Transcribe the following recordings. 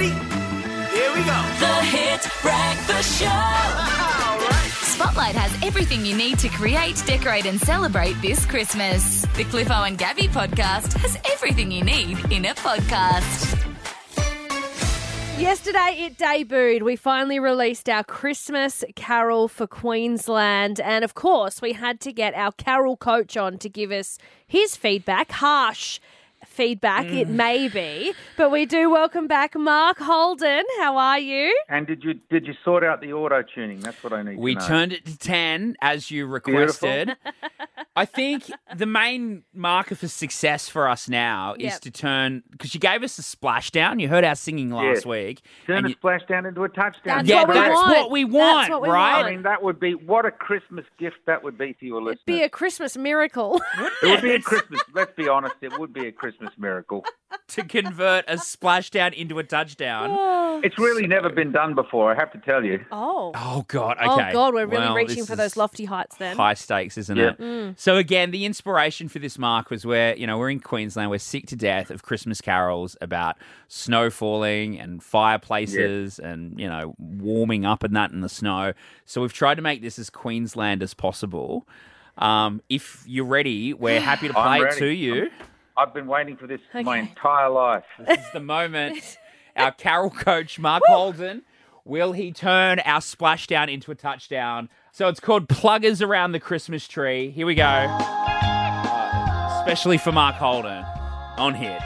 ready? Here we go. The Hit Breakfast Show. All right. Spotlight has everything you need to create, decorate and celebrate this Christmas. The Cliffo and Gabby podcast has everything you need in a podcast. Yesterday it debuted. We finally released our Christmas carol for Queensland. And of course, we had to get our carol coach on to give us his feedback. Harsh feedback, it may be. But we do welcome back Mark Holden. How are you? And did you sort out the auto-tuning? That's what I need We to know. turned it to 10 as you requested. I think the main marker for success for us now is Yep. to turn, because you gave us a splashdown. You heard our singing last Yes. week. Turn and a you- splashdown into a touchdown. That's yeah, what we that's want. what we want, That's what we right? want. I mean, that would be, what a Christmas gift that would be to your listeners. It'd be a Christmas miracle. It would be a Christmas, let's be honest, it would be a Christmas miracle. To convert a splashdown into a touchdown. It's really never been done before, I have to tell you. Oh. Oh, God. Okay. Oh, God, we're really Well, reaching this for those is lofty heights then. High stakes, isn't Yeah. it? So again, the inspiration for this, Mark, was where, we're in Queensland. We're sick to death of Christmas carols about snow falling and fireplaces and, warming up and that in the snow. So we've tried to make this as Queensland as possible. If you're ready, we're happy to I'm play it ready. to you. I've been waiting for this my Okay. entire life. This is the moment. Our carol coach, Mark Holden, will he turn our splashdown into a touchdown? So it's called Pluggers Around the Christmas Tree. Here we go. Especially for Mark Holden. On Hit.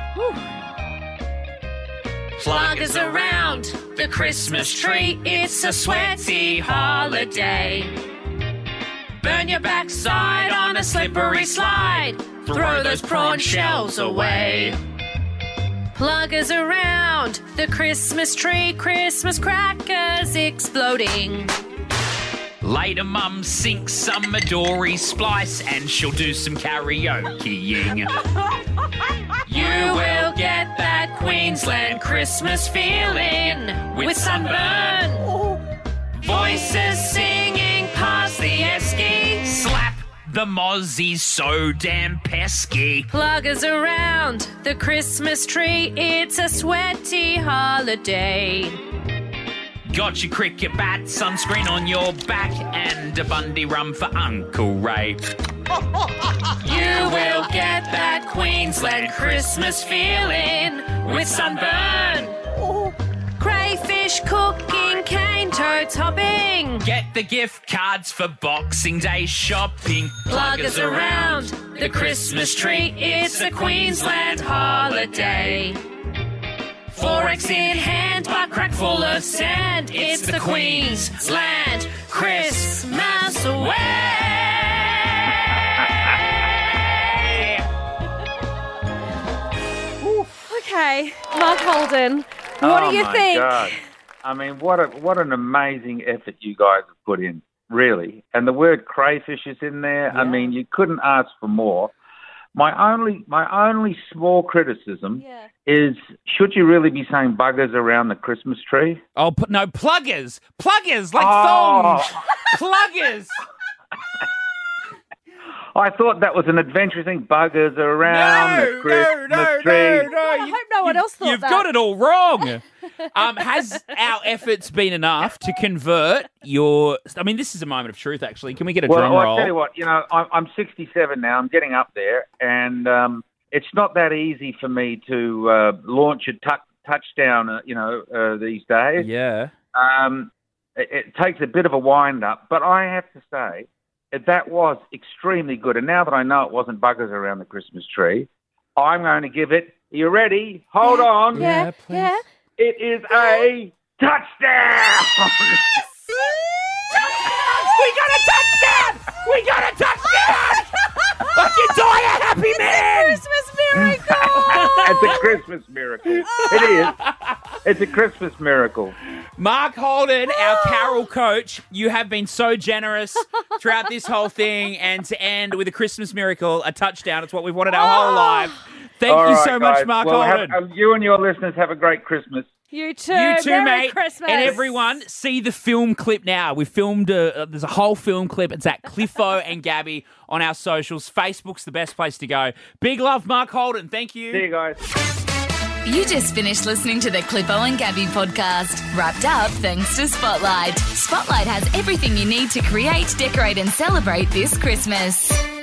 Pluggers around the Christmas tree. It's a sweaty holiday. Burn your backside on a slippery slide. Throw those prawn shells away. Pluggers around the Christmas tree. Christmas crackers exploding. Later, Mum sinks some Midori Splice and she'll do some karaokeing. You will get that Queensland Christmas feeling with sunburn. Voices singing past the esky. Slap the mozzies so damn pesky. Pluggers around the Christmas tree. It's a sweaty holiday. Got your cricket bat, sunscreen on your back, and a Bundy rum for Uncle Ray. You will get that Queensland Christmas feeling with sunburn. Crayfish cooking, cane toad topping. Get the gift cards for Boxing Day shopping. Pluggers around the Christmas tree. It's a Queensland holiday. 4X in hand, butt crack full of sand. It's the Queensland Christmas way. Okay, Mark Holden, what do you think? Oh, my God. I mean, what an amazing effort you guys have put in, really. And the word crayfish is in there. I mean, you couldn't ask for more. My only small criticism is, should you really be saying buggers around the Christmas tree? Oh, no, pluggers. Pluggers, like Oh. thongs. Pluggers. I thought that was an adventurous thing. Buggers around the Christmas tree. I hope no one else thought You've that. got it all wrong. Has our efforts been enough to convert your... I mean, this is a moment of truth, actually. Can we get a drum Well, roll? I tell you what, I'm 67 now. I'm getting up there, and it's not that easy for me to launch a touchdown, these days. Yeah. It takes a bit of a wind-up, but I have to say that was extremely good. And now that I know it wasn't buggers around the Christmas tree, I'm going to give it... Are you ready? Hold on. Yeah, please. yeah. It is a touchdown! We got a touchdown! We got a touchdown! I can die a happy man! Christmas miracle! It's a Christmas miracle. It is. It's a Christmas miracle. Mark Holden, our carol coach, you have been so generous throughout this whole thing, and to end with a Christmas miracle, a touchdown. It's what we've wanted our whole life. Thank All you right, so much, guys. Mark Well, Holden. you and your listeners have a great Christmas. You too. You too, Merry mate. Christmas. And everyone, see the film clip now. We filmed, there's a whole film clip. It's at Cliffo and Gabby on our socials. Facebook's the best place to go. Big love, Mark Holden. Thank you. See you guys. You just finished listening to the Clippo and Gabby podcast, wrapped up thanks to Spotlight. Spotlight has everything you need to create, decorate and celebrate this Christmas.